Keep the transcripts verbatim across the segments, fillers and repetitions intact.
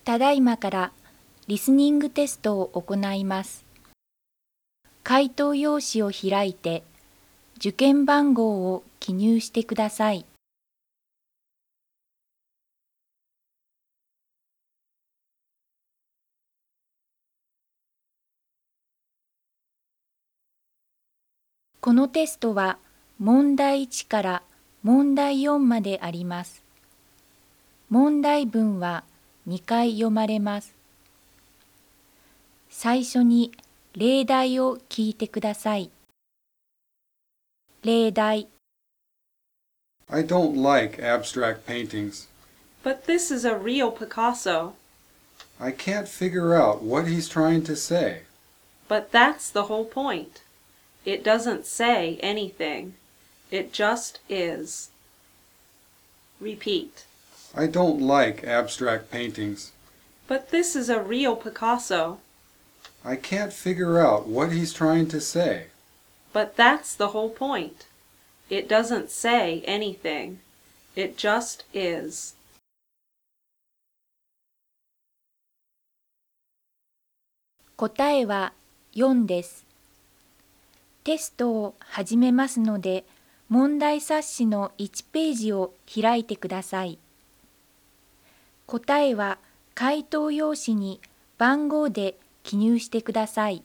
ただいまからリスニングテストを行います。回答用紙を開いて受験番号を記入してください。このテストは問題いちから問題よんまであります。問題文はにかい読まれます。最初に例題を聞いてください。例題 I don't like abstract paintings. But this is a real Picasso. I can't figure out what he's trying to say. But that's the whole point. It doesn't say anything. It just is. Repeat. I don't like abstract paintings. But this is a real Picasso. I can't figure out what he's trying to say. But that's the whole point. It doesn't say anything. It just is. 答えはよんです。テストを始めますので、問題冊子のいちページを開いてください。答えは回答用紙に番号で記入してください。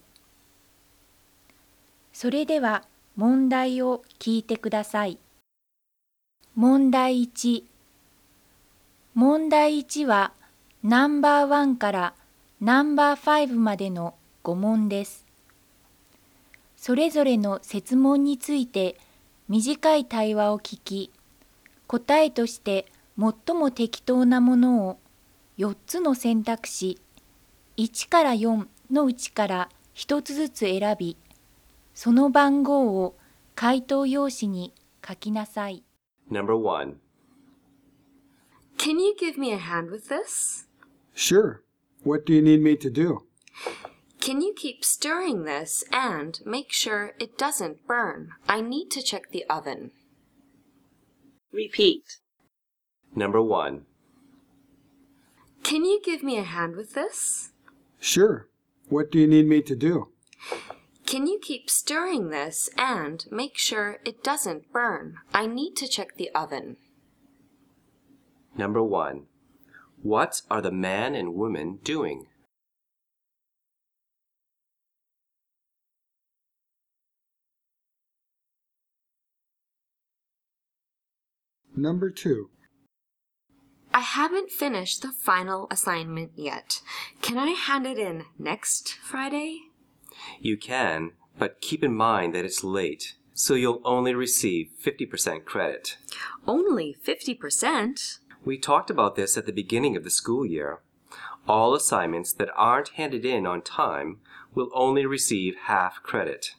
それでは問題を聞いてください。問題いち。問題いちはナンバーワンからナンバーファイブまでのご問です。それぞれの設問について短い対話を聞き、答えとして最も適当なものをよっつの選択肢いちからよんのうちからひとつずつ選び、その番号を回答用紙に書きなさい。 Number one. Can you give me a hand with this? Sure. What do you need me to do? Can you keep stirring this and make sure it doesn't burn? I need to check the oven. Repeat. Number one. Can you give me a hand with this? Sure. What do you need me to do? Can you keep stirring this and make sure it doesn't burn? I need to check the oven. Number one. What are the man and woman doing? Number two. I haven't finished the final assignment yet. Can I hand it in next Friday? You can, but keep in mind that it's late, so you'll only receive fifty percent credit. Only fifty percent? We talked about this at the beginning of the school year. All assignments that aren't handed in on time will only receive half credit.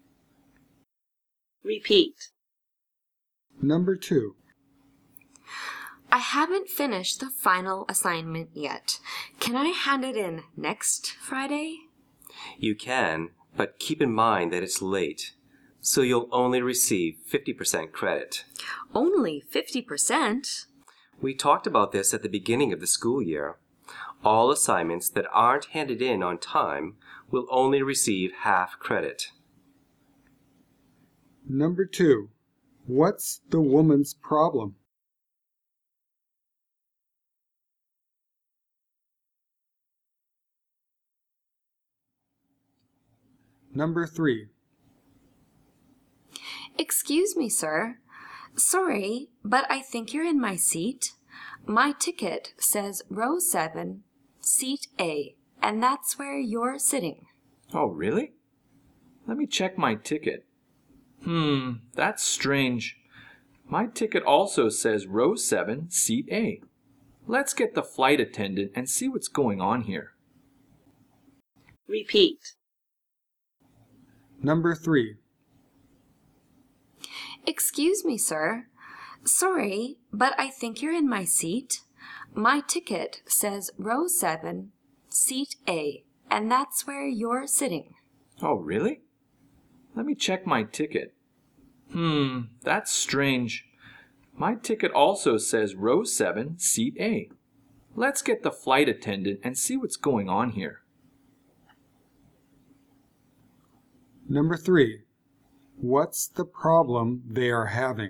Repeat. Number two. I haven't finished the final assignment yet. Can I hand it in next Friday? You can, but keep in mind that it's late, so you'll only receive fifty percent credit. Only fifty percent? We talked about this at the beginning of the school year. All assignments that aren't handed in on time will only receive half credit. Number two. What's the woman's problem? Number three. Excuse me, sir. Sorry, but I think you're in my seat. My ticket says row seven, seat A, and that's where you're sitting. Oh, really? Let me check my ticket. Hmm, that's strange. My ticket also says row seven, seat A. Let's get the flight attendant and see what's going on here. Repeat. Number three. Excuse me, sir. Sorry, but I think you're in my seat. My ticket says row seven, seat A, and that's where you're sitting. Oh, really? Let me check my ticket. Hmm, that's strange. My ticket also says row seven, seat A. Let's get the flight attendant and see what's going on here. Number three. What's the problem they are having?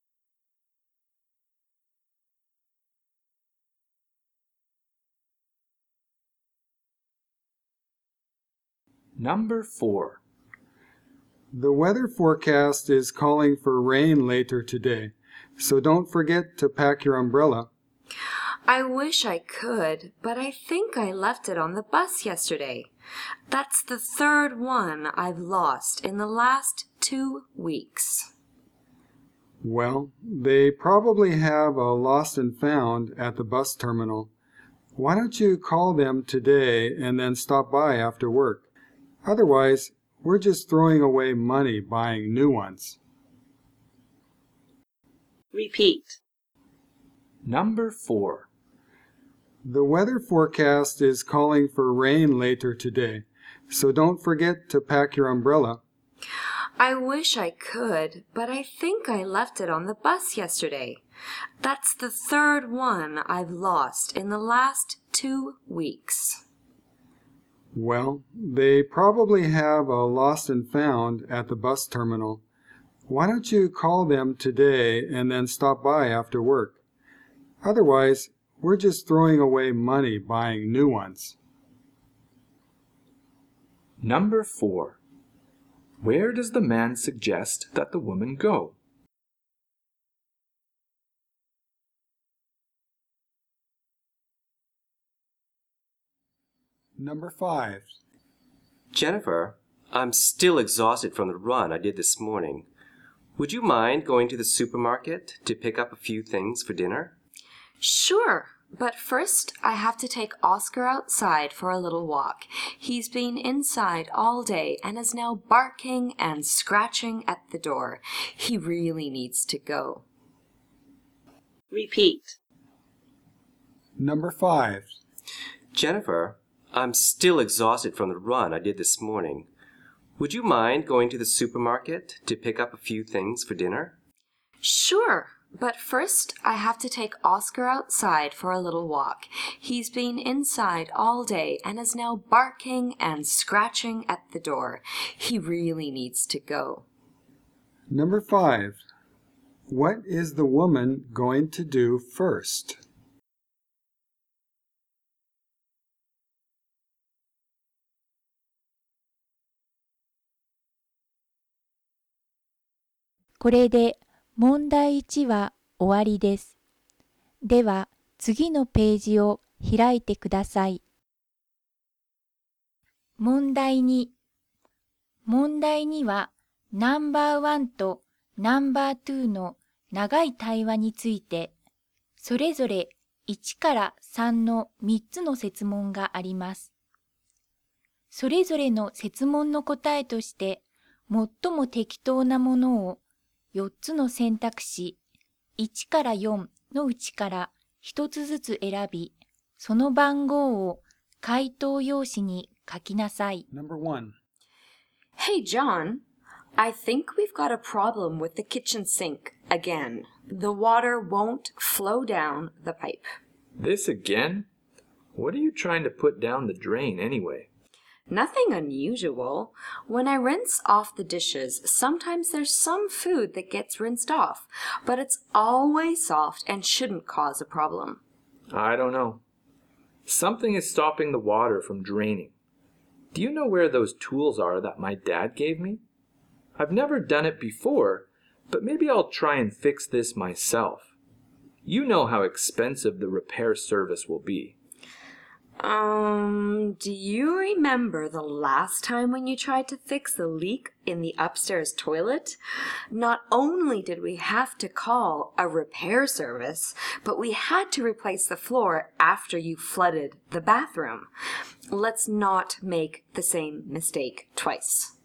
Number four. The weather forecast is calling for rain later today, so don't forget to pack your umbrella. I wish I could, but I think I left it on the bus yesterday. That's the third one I've lost in the last two weeks. Well, they probably have a lost and found at the bus terminal. Why don't you call them today and then stop by after work? Otherwise, we're just throwing away money buying new ones. Repeat. Number four. The weather forecast is calling for rain later today, so don't forget to pack your umbrella. I wish I could, but I think I left it on the bus yesterday. That's the third one I've lost in the last two weeks. Well, they probably have a lost and found at the bus terminal. Why don't you call them today and then stop by after work? Otherwise, we're just throwing away money buying new ones. Number four. Where does the man suggest that the woman go? Number five. Jennifer, I'm still exhausted from the run I did this morning. Would you mind going to the supermarket to pick up a few things for dinner? Sure, but first I have to take Oscar outside for a little walk. He's been inside all day and is now barking and scratching at the door. He really needs to go. Repeat. Number five. Jennifer, I'm still exhausted from the run I did this morning. Would you mind going to the supermarket to pick up a few things for dinner? Sure, but first I have to take Oscar outside for a little walk. He's been inside all day and is now barking and scratching at the door. He really needs to go. Number five. What is the woman going to do first? これで問題いちは終わりです。では次のページを開いてください。問題に。問題にはナンバーワンとナンバーツーの長い対話について、それぞれいちからさんのみっつの設問があります。それぞれの設問の答えとして、最も適当なものをよっつの選択肢いちからよんのうちからひとつずつ選び、その番号を回答用紙に書きなさい。 Number one. Hey, John, I think we've got a problem with the kitchen sink again. The water won't flow down the pipe. This again? What are you trying to put down the drain anyway? Nothing unusual. When I rinse off the dishes, sometimes there's some food that gets rinsed off, but it's always soft and shouldn't cause a problem. I don't know. Something is stopping the water from draining. Do you know where those tools are that my dad gave me? I've never done it before, but maybe I'll try and fix this myself. You know how expensive the repair service will be. Um, do you remember the last time when you tried to fix the leak in the upstairs toilet? Not only did we have to call a repair service, but we had to replace the floor after you flooded the bathroom. Let's not make the same mistake twice.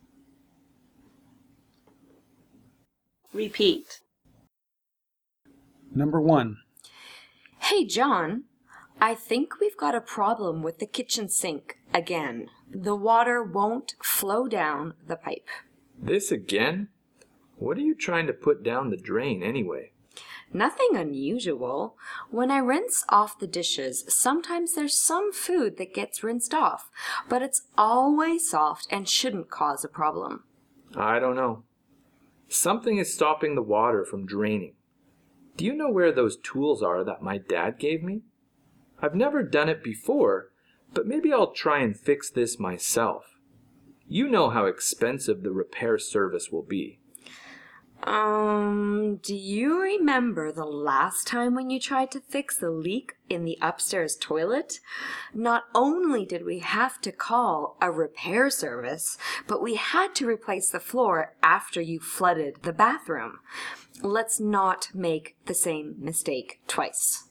Repeat. Number one. Hey, John, I think we've got a problem with the kitchen sink again. The water won't flow down the pipe. This again? What are you trying to put down the drain anyway? Nothing unusual. When I rinse off the dishes, sometimes there's some food that gets rinsed off, but it's always soft and shouldn't cause a problem. I don't know. Something is stopping the water from draining. Do you know where those tools are that my dad gave me? I've never done it before, but maybe I'll try and fix this myself. You know how expensive the repair service will be. Um, do you remember the last time when you tried to fix the leak in the upstairs toilet? Not only did we have to call a repair service, but we had to replace the floor after you flooded the bathroom. Let's not make the same mistake twice.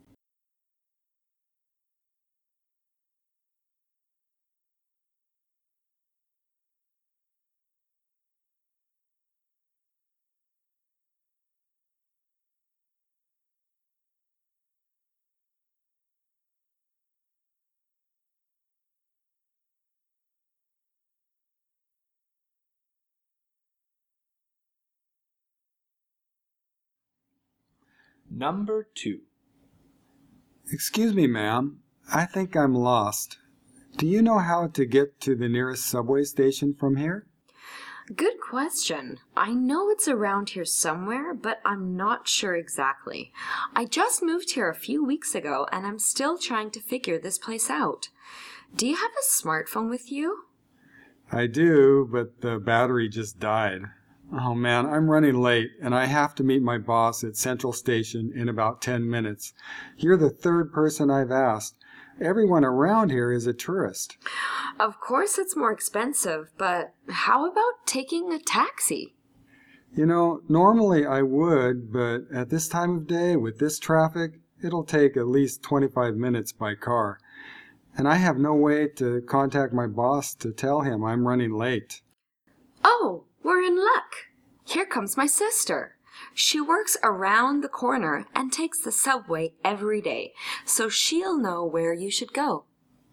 Number two. Excuse me, ma'am. I think I'm lost. Do you know how to get to the nearest subway station from here? Good question. I know it's around here somewhere, but I'm not sure exactly. I just moved here a few weeks ago, and I'm still trying to figure this place out. Do you have a smartphone with you? I do, but the battery just died. Oh man, I'm running late, and I have to meet my boss at Central Station in about ten minutes. You're the third person I've asked. Everyone around here is a tourist. Of course it's more expensive, but how about taking a taxi? You know, normally I would, but at this time of day, with this traffic, it'll take at least twenty-five minutes by car. And I have no way to contact my boss to tell him I'm running late. Oh, we're in luck. Here comes my sister. She works around the corner and takes the subway every day, so she'll know where you should go.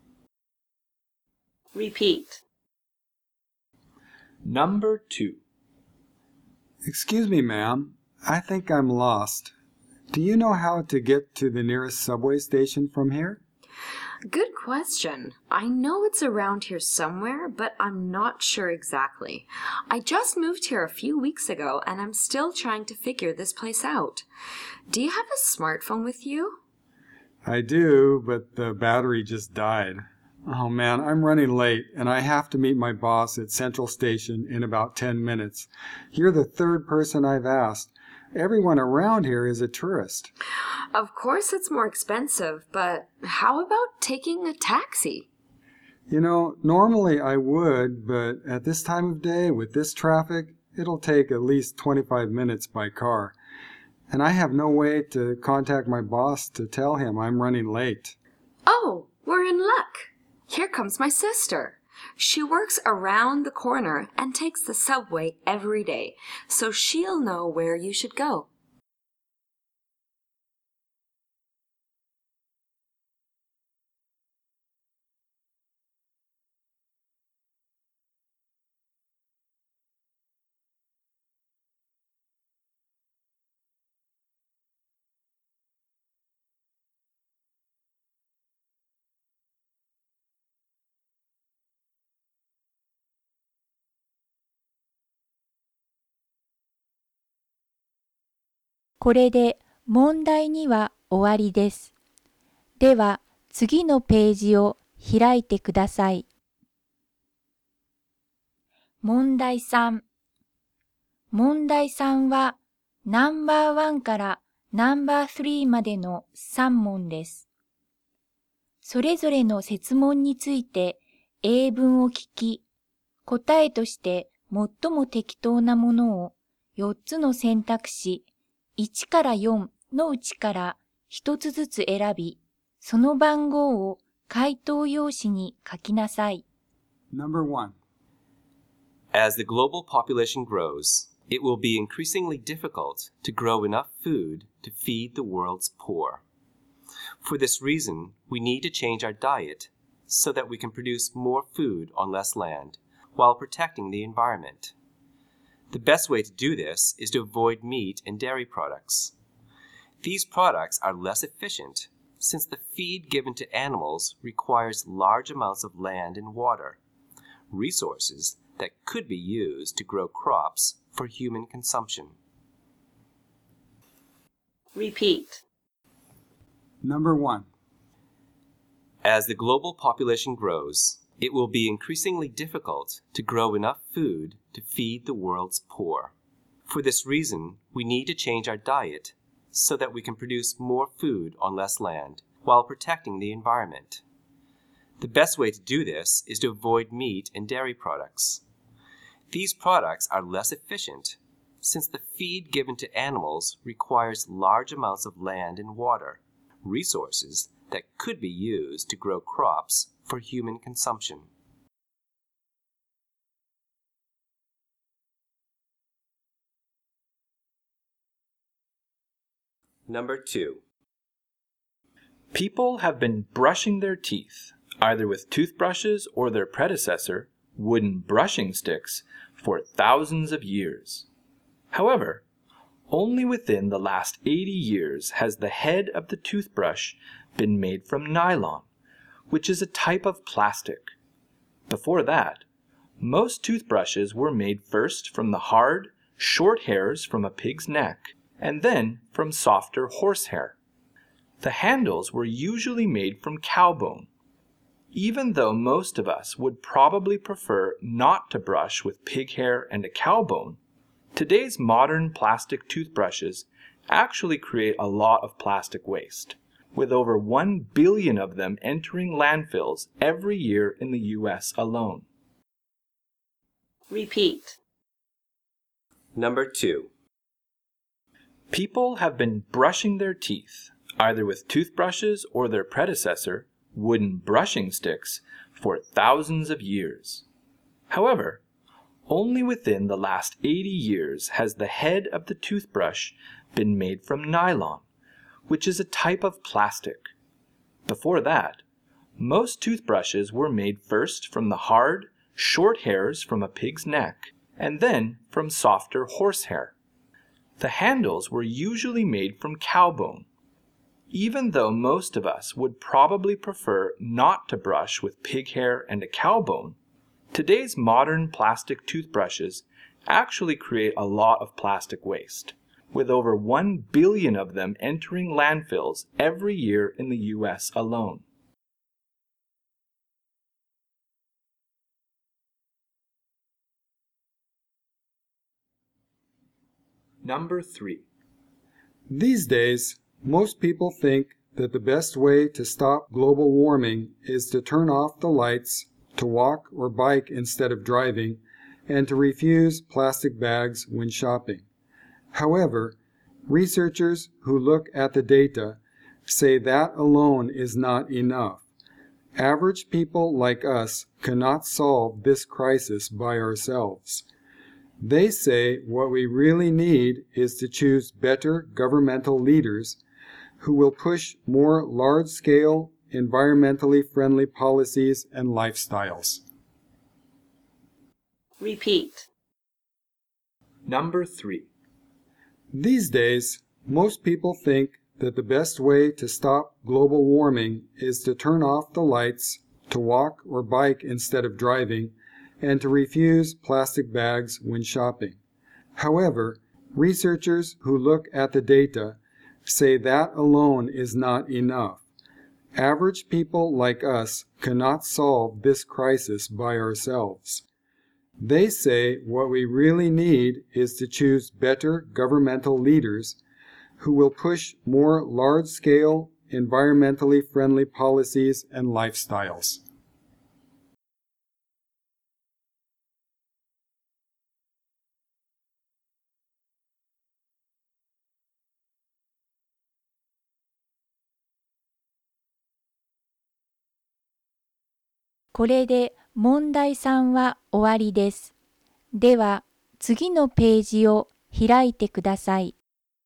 Repeat. Number two. Excuse me, ma'am. I think I'm lost. Do you know how to get to the nearest subway station from here? Good question. I know it's around here somewhere, but I'm not sure exactly. I just moved here a few weeks ago, and I'm still trying to figure this place out. Do you have a smartphone with you? I do, but the battery just died. Oh man, I'm running late, and I have to meet my boss at Central Station in about ten minutes. You're the third person I've asked. Everyone around here is a tourist. Of course it's more expensive, but how about taking a taxi? You know, normally I would, but at this time of day, with this traffic, it'll take at least twenty-five minutes by car. And I have no way to contact my boss to tell him I'm running late. Oh, we're in luck. Here comes my sister. She works around the corner and takes the subway every day, so she'll know where you should go. これで問題には終わりです。では次のページを開いてください。問題さん。問題さんはナンバーワンからナンバースリーまでのさん問です。それぞれの設問について英文を聞き、答えとして最も適当なものをよっつの選択肢いちからよんのうちからひとつずつ選び、その番号を回答用紙に書きなさい。 Number one. As the global population grows, it will be increasingly difficult to grow enough food to feed the world's poor. For this reason, we need to change our diet so that we can produce more food on less land while protecting the environment. The best way to do this is to avoid meat and dairy products. These products are less efficient since the feed given to animals requires large amounts of land and water, resources that could be used to grow crops for human consumption. Repeat. Number one. As the global population grows, it will be increasingly difficult to grow enough food to feed the world's poor. For this reason, we need to change our diet so that we can produce more food on less land while protecting the environment. The best way to do this is to avoid meat and dairy products. These products are less efficient since the feed given to animals requires large amounts of land and water, resources that could be used to grow crops for human consumption. Number two. People have been brushing their teeth, either with toothbrushes or their predecessor, wooden brushing sticks, for thousands of years. However, only within the last eighty years has the head of the toothbrush been made from nylon, which is a type of plastic. Before that, most toothbrushes were made first from the hard, short hairs from a pig's neck, and then from softer horsehair. The handles were usually made from cow bone. Even though most of us would probably prefer not to brush with pig hair and a cow bone, today's modern plastic toothbrushes actually create a lot of plastic waste, with over one billion of them entering landfills every year in the U S alone. Repeat. Number two. People have been brushing their teeth, either with toothbrushes or their predecessor, wooden brushing sticks, for thousands of years. However, only within the last eighty years has the head of the toothbrush been made from nylon, which is a type of plastic. Before that, most toothbrushes were made first from the hard, short hairs from a pig's neck, and then from softer horsehair. The handles were usually made from cow bone. Even though most of us would probably prefer not to brush with pig hair and a cow bone, today's modern plastic toothbrushes actually create a lot of plastic waste, with over one billion of them entering landfills every year in the U S alone. Number three. These days, most people think that the best way to stop global warming is to turn off the lights, to walk or bike instead of driving, and to refuse plastic bags when shopping. However, researchers who look at the data say that alone is not enough. Average people like us cannot solve this crisis by ourselves. They say what we really need is to choose better governmental leaders who will push more large-scale, environmentally friendly policies and lifestyles. Repeat. Number three. These days, most people think that the best way to stop global warming is to turn off the lights, to walk or bike instead of driving, and to refuse plastic bags when shopping. However, researchers who look at the data say that alone is not enough. Average people like us cannot solve this crisis by ourselves. They say what we really need is to choose better governmental leaders who will push more large-scale, environmentally friendly policies and lifestyles. これで問題さんは終わりです。では次のページを開いてください。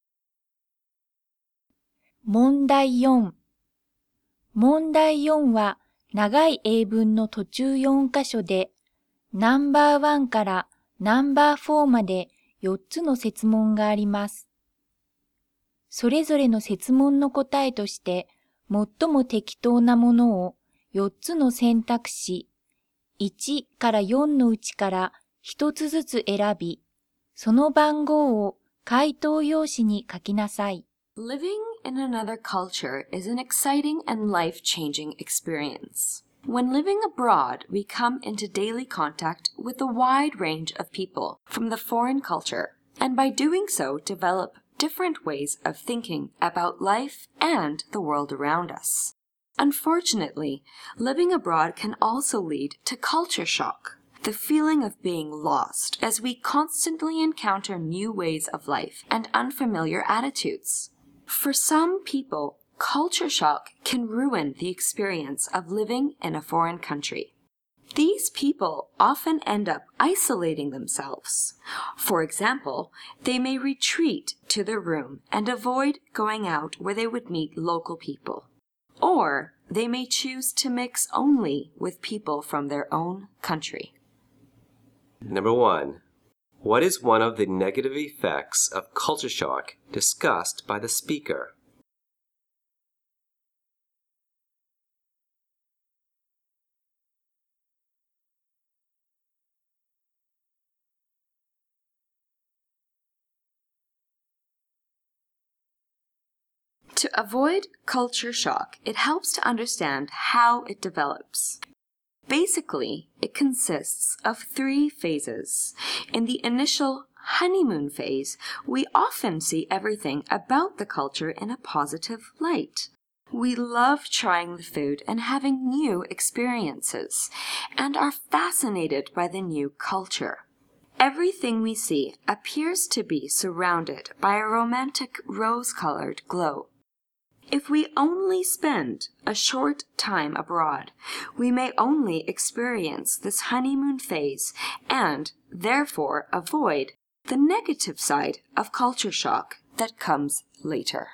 問題よん。問題よんは長い英文の途中よん箇所でナンバーワンからナンバーフォーまでよっつの設問があります。 それぞれの設問の答えとして、最も適当なものをよっつの選択肢、いちからよんのうちからひとつずつ選び、その番号を回答用紙に書きなさい。 Living in another culture is an exciting and life-changing experience. When living abroad, we come into daily contact with a wide range of people from the foreign culture, and by doing so develop different ways of thinking about life and the world around us. Unfortunately, living abroad can also lead to culture shock, the feeling of being lost as we constantly encounter new ways of life and unfamiliar attitudes. For some people, culture shock can ruin the experience of living in a foreign country. These people often end up isolating themselves. For example, they may retreat to their room and avoid going out where they would meet local people. Or they may choose to mix only with people from their own country. Number one. What is one of the negative effects of culture shock discussed by the speaker? To avoid culture shock, it helps to understand how it develops. Basically, it consists of three phases. In the initial honeymoon phase, we often see everything about the culture in a positive light. We love trying the food and having new experiences, and are fascinated by the new culture. Everything we see appears to be surrounded by a romantic rose-colored glow. If we only spend a short time abroad, we may only experience this honeymoon phase and, therefore, avoid the negative side of culture shock that comes later.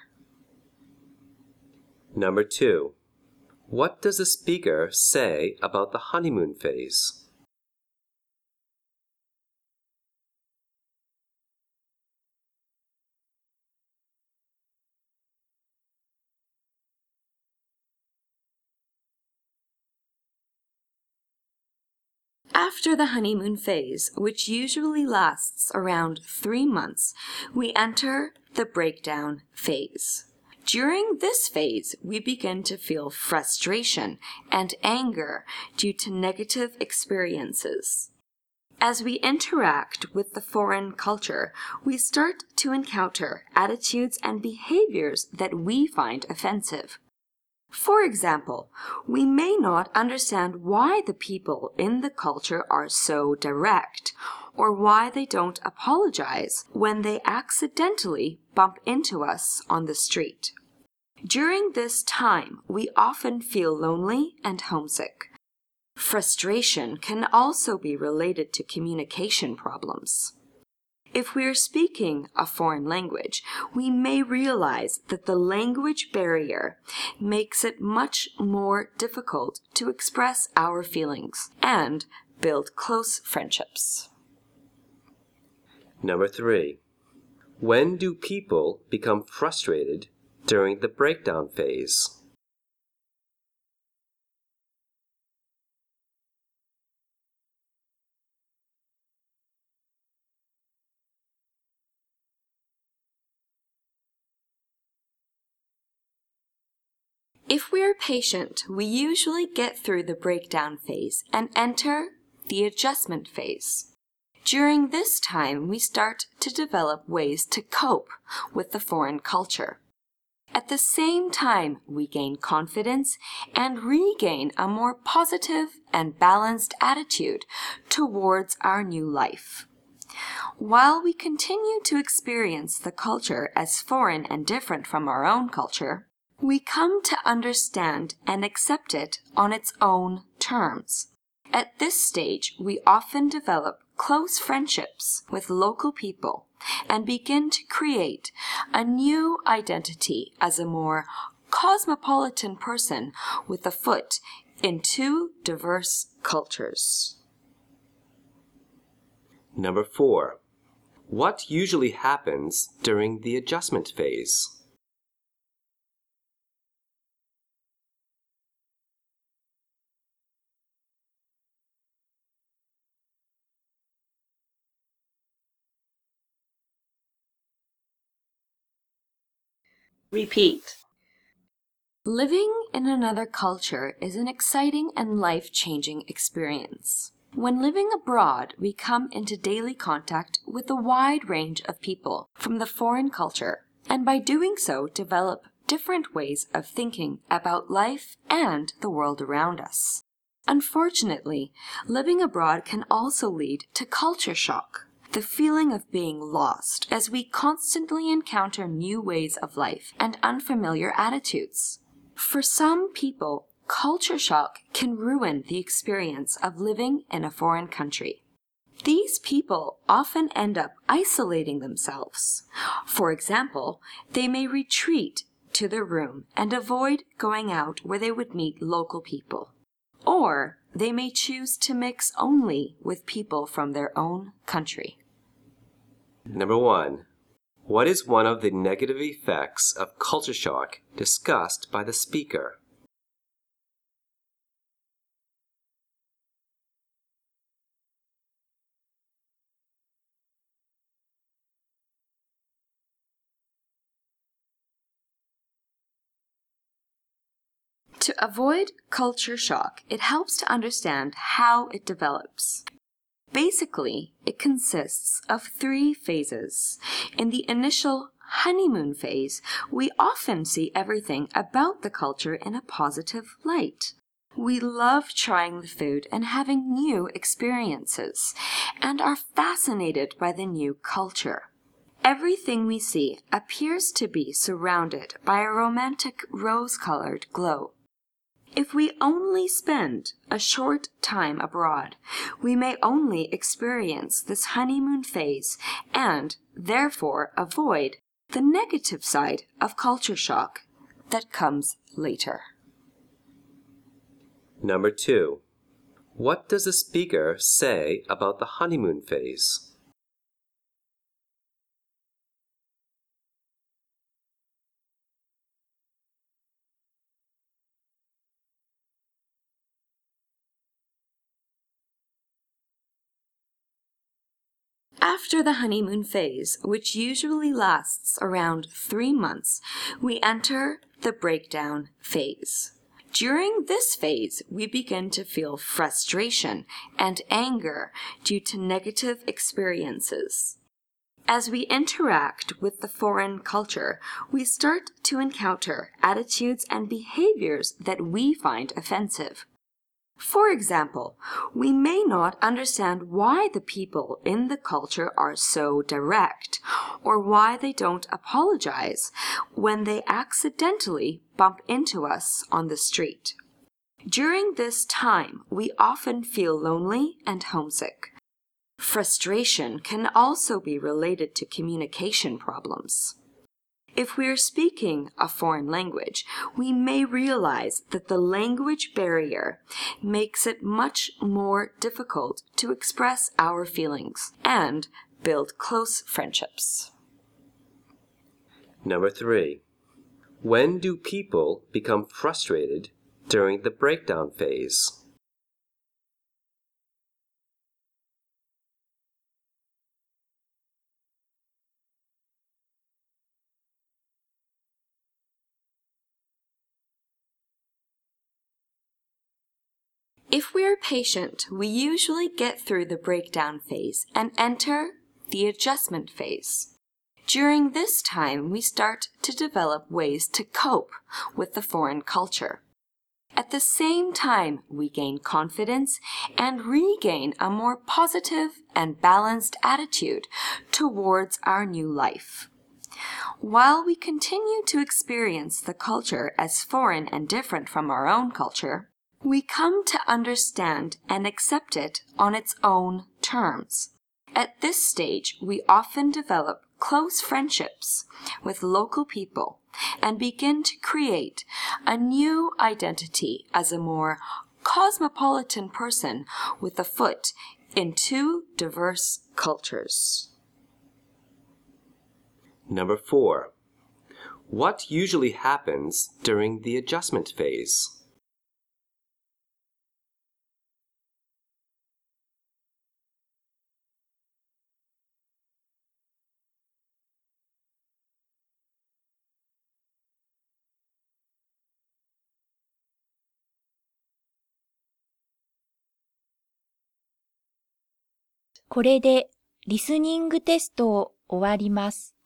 Number two. What does the speaker say about the honeymoon phase? After the honeymoon phase, which usually lasts around three months, we enter the breakdown phase. During this phase, we begin to feel frustration and anger due to negative experiences. As we interact with the foreign culture, we start to encounter attitudes and behaviors that we find offensive. For example, we may not understand why the people in the culture are so direct, or why they don't apologize when they accidentally bump into us on the street. During this time, we often feel lonely and homesick. Frustration can also be related to communication problems. If we are speaking a foreign language, we may realize that the language barrier makes it much more difficult to express our feelings and build close friendships. Number three. When do people become frustrated during the breakdown phase? If we are patient, we usually get through the breakdown phase and enter the adjustment phase. During this time, we start to develop ways to cope with the foreign culture. At the same time, we gain confidence and regain a more positive and balanced attitude towards our new life. While we continue to experience the culture as foreign and different from our own culture, we come to understand and accept it on its own terms. At this stage, we often develop close friendships with local people and begin to create a new identity as a more cosmopolitan person with a foot in two diverse cultures. Number four. What usually happens during the adjustment phase? Repeat. Living in another culture is an exciting and life-changing experience. When living abroad, we come into daily contact with a wide range of people from the foreign culture, and by doing so develop different ways of thinking about life and the world around us. Unfortunately, living abroad can also lead to culture shock, the feeling of being lost as we constantly encounter new ways of life and unfamiliar attitudes. For some people, culture shock can ruin the experience of living in a foreign country. These people often end up isolating themselves. For example, they may retreat to their room and avoid going out where they would meet local people. Or they may choose to mix only with people from their own country. Number one. What is one of the negative effects of culture shock discussed by the speaker? To avoid culture shock, it helps to understand how it develops. Basically, it consists of three phases. In the initial honeymoon phase, we often see everything about the culture in a positive light. We love trying the food and having new experiences, and are fascinated by the new culture. Everything we see appears to be surrounded by a romantic rose-colored glow. If we only spend a short time abroad, we may only experience this honeymoon phase and, therefore, avoid the negative side of culture shock that comes later. Number two. What does the speaker say about the honeymoon phase? After the honeymoon phase, which usually lasts around three months, we enter the breakdown phase. During this phase, we begin to feel frustration and anger due to negative experiences. As we interact with the foreign culture, we start to encounter attitudes and behaviors that we find offensive. For example, we may not understand why the people in the culture are so direct, or why they don't apologize when they accidentally bump into us on the street. During this time, we often feel lonely and homesick. Frustration can also be related to communication problems. If we are speaking a foreign language, we may realize that the language barrier makes it much more difficult to express our feelings and build close friendships. Number three. When do people become frustrated during the breakdown phase? If we are patient, we usually get through the breakdown phase and enter the adjustment phase. During this time, we start to develop ways to cope with the foreign culture. At the same time, we gain confidence and regain a more positive and balanced attitude towards our new life. While we continue to experience the culture as foreign and different from our own culture, we come to understand and accept it on its own terms. At this stage, we often develop close friendships with local people and begin to create a new identity as a more cosmopolitan person with a foot in two diverse cultures. Number four. What usually happens during the adjustment phase? これでリスニングテストを終わります。